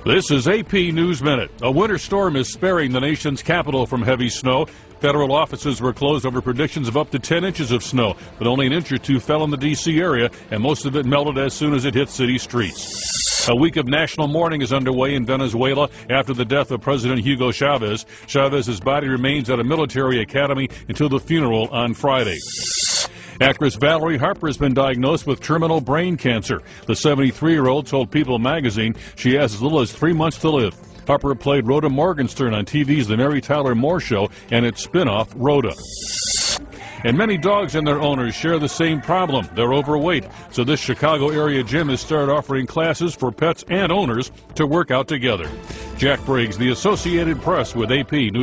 This is AP News Minute. A winter storm is sparing the nation's capital from heavy snow. Federal offices were closed over predictions of up to 10 inches of snow, but only an inch or two fell in the D.C. area, and most of it melted as soon as it hit city streets. A week of national mourning is underway in Venezuela after the death of President Hugo Chavez. Chavez's body remains at a military academy until the funeral on Friday. Actress Valerie Harper has been diagnosed with terminal brain cancer. The 73-year-old told People magazine she has as little as 3 months to live. Harper played Rhoda Morgenstern on TV's The Mary Tyler Moore Show and its spin-off, Rhoda. And many dogs and their owners share the same problem. They're overweight. So this Chicago area gym has started offering classes for pets and owners to work out together. Jack Briggs, The Associated Press with AP News.